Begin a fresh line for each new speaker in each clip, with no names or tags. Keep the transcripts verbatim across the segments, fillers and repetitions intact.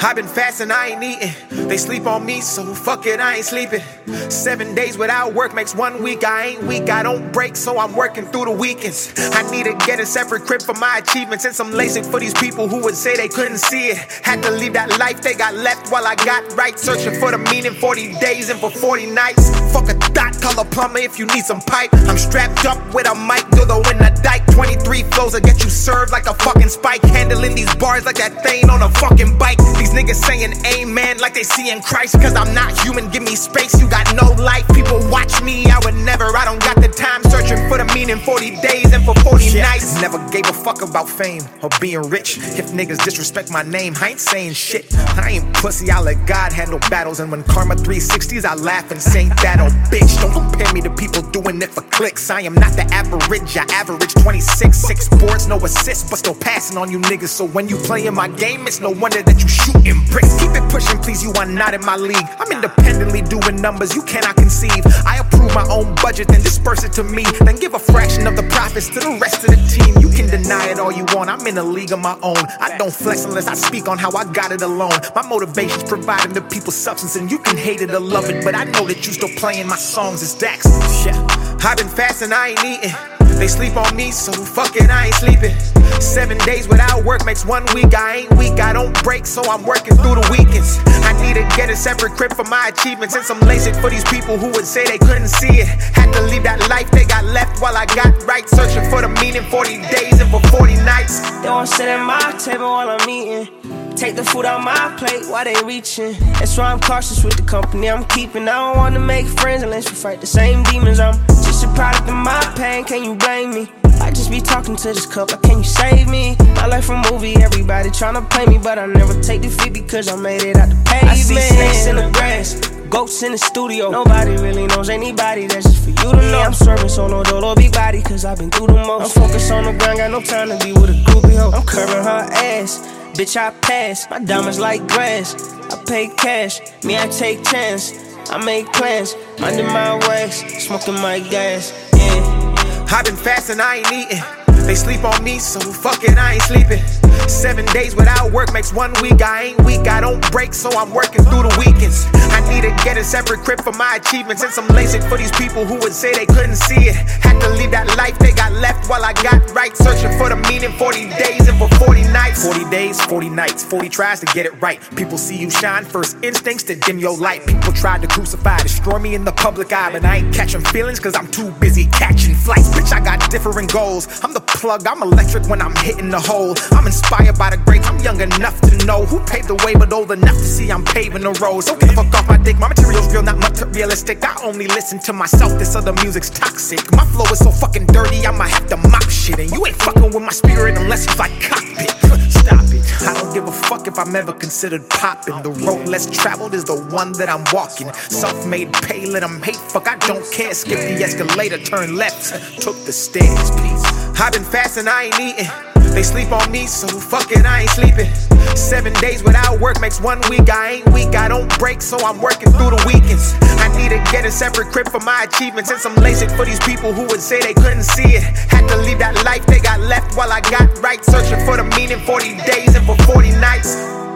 I've been fasting, I ain't eating. They sleep on me, so fuck it, I ain't sleeping. Seven days without work makes one week. I ain't weak, I don't break, so I'm working through the weekends. I need to get a separate crib for my achievements and some LASIK for these people who would say they couldn't see it. Had to leave that life they got left while I got right. Searching for the meaning, forty days and for forty nights. Fuck a dot, call a plumber if you need some pipe. I'm strapped up with a mic, dildo in the dike. twenty-three flows will get you served like a fucking spike. Handling these bars like that thing on a fucking bike. These niggas saying amen like they seeing Christ. Cause I'm not human, give me space, you got no life. People watch me, I would never, I don't got the time. Searching for the meaning, forty days and for forty yeah. nights. Never gave a fuck about fame or being rich. If niggas disrespect my name, I ain't saying shit. I ain't pussy, I let God handle battles. And when karma three sixties, I laugh and say that oh bitch. Don't compare me to people doing it for clicks. I am not the average, I average twenty-six. Six boards, no assists, but still passing on you niggas. So when you play in my game, it's no wonder that you shooting bricks. Keep it pushing, please, you are not in my league. I'm independently doing numbers you cannot conceive. I approve my own budget, then disperse it to me. Then give a fraction of the profits to the rest of the team. You can deny it all you want, I'm in a league of my own. I don't flex unless I speak on how I got it alone. My motivation's providing the people substance, and you can hate it or love it, but I know that you still playing my songs as Dax. Yeah. I've been fasting, I ain't eating. They sleep on me, so fuck it, I ain't sleeping. Seven days without work makes one week. I ain't weak, I don't break, so I'm working through the weekends. I need to get a separate crib for my achievements and some LASIK for these people who would say they couldn't see it. Had to leave that life they got left while I got right. Searching for the meaning, forty days and for forty nights.
They won't sit at my table while I'm eating. Take the food out my plate while they reaching. That's why I'm cautious with the company I'm keeping. I don't wanna make friends unless we fight the same demons. I'm just a product of my pain, can you blame me? I just be talking to this cup, like can you save me? My life a movie, everybody tryna play me, but I never take defeat because I made it out the pavement. I see snakes in the grass, ghosts in the studio. Nobody really knows anybody, that's just for you to know. I'm serving solo dolo, big body, cause I've been through the most. I'm focused on the grind, got no time to be with a groupie hoe. I'm curving her ass, bitch I pass. My diamonds like grass, I pay cash. Me I take chance, I make plans. Under my wax, smoking my gas, yeah.
I've been fasting, I ain't eating. They sleep on me, so fuck it, I ain't sleeping. Seven days without work makes one week. I ain't weak, I don't break, so I'm working through the weekends. I need to get a separate crib for my achievements and some LASIK for these people who would say they couldn't see it. Had to leave that life they got left while I got right. Searching for the meaning, forty days and for forty nights. Forty days, forty nights, forty tries to get it right. People see you shine, first instincts to dim your light. People tried to crucify, destroy me in the public eye, but I ain't catching feelings cause I'm too busy catching flights. Bitch, I got different goals. I'm the plug, I'm electric when I'm hitting the hole. I'm inspired by the greats, I'm young enough to know who paved the way, but old enough to see I'm paving the road. So get the fuck off my dick, my material's real, not materialistic. I only listen to myself, this other music's toxic. My flow is so fucking dirty, I might have to mop shit. And you ain't fucking with my spirit unless it's like cockpit. Stop it, I don't give a fuck if I'm ever considered poppin'. The road less traveled is the one that I'm walking. Self-made pay, let them hate, fuck, I don't care. Skip the escalator, turn left, took the stairs, please. I've been fasting, I ain't eating. They sleep on me, so fuck it, I ain't sleeping. Seven days without work makes one week. I ain't weak, I don't break, so I'm working through the weekends. I need to get a separate crib for my achievements and some LASIK for these people who would say they couldn't see it. Had to leave that life they got left while I got right. Searching for the meaning, forty days and for forty nights.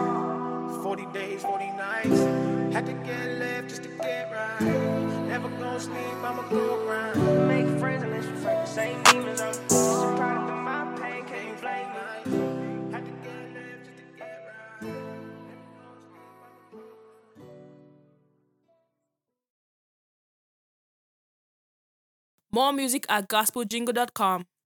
Forty days, forty nights. Had to get left just to get right. Never gonna sleep, I'ma go grind.
Make friends unless you fight the same demons. I'm just a product of my pain, can you blame me?
Had to get left just to get right.
More music at gospel jingle dot com.